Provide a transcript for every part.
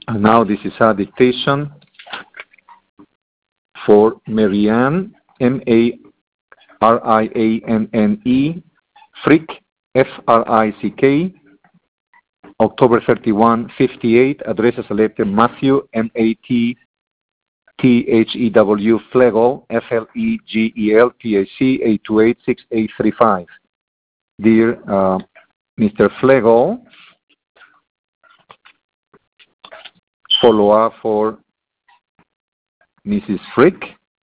And now this is a dictation for Marianne, M-A-R-I-A-N-N-E, Frick, F-R-I-C-K, October 31, 58, address selected Matthew, M-A-T-T-H-E-W, Flegel, F-L-E-G-E-L-T-A-C, 828-6835. Dear Mr. Flegel, follow-up for Mrs. Frick,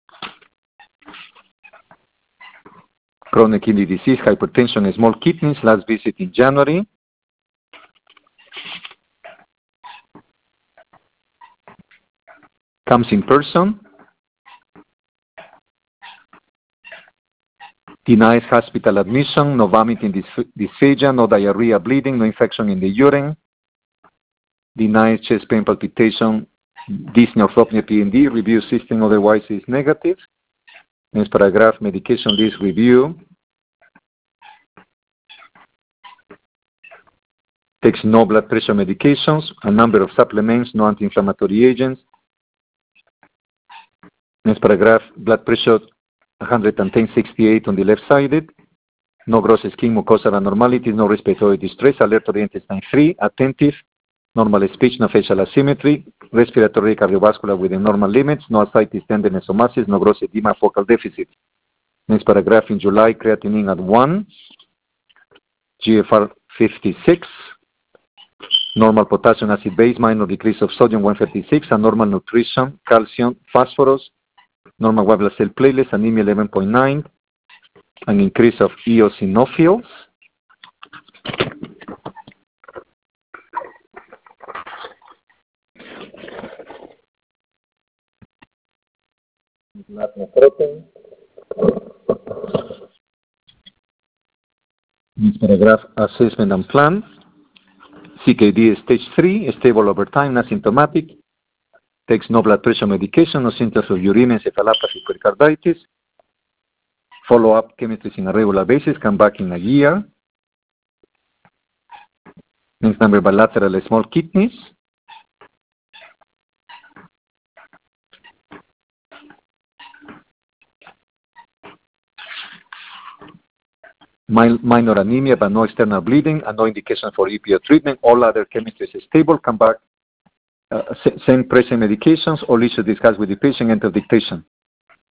chronic kidney disease, hypertension, small kidneys, last visit in January. Comes in person. Denies hospital admission, no vomiting, dysphagia, no diarrhea, bleeding, no infection in the urine. Denies chest pain, palpitation, dyspnea, orthopnea, P&D. Review system otherwise is negative. Next paragraph, medication list review. Takes no blood pressure medications, a number of supplements, no anti-inflammatory agents. Next paragraph, blood pressure 110/68 on the left-sided. No gross skin mucosal abnormalities, no respiratory distress, alert to the intestine 3, attentive, normal speech, no facial asymmetry, respiratory cardiovascular within normal limits, no ascites, tenderness, or masses, no gross edema, focal deficit. Next paragraph, in July, creatinine at 1, GFR 56, normal potassium acid base, minor decrease of sodium 136, and normal nutrition, calcium, phosphorus, normal white blood cell platelets, anemia 11.9, an increase of eosinophils. This paragraph, assessment and plan. CKD stage 3, stable over time, asymptomatic. Takes no blood pressure medication, no symptoms of urine encephalopathy, pericarditis. Follow-up chemistry on a regular basis, come back in a year. Next number, bilateral small kidneys. Minor anemia, but no external bleeding, and no indication for EPO treatment. All other chemistry is stable, come back. Same present medications, all issues discussed with the patient, enter dictation.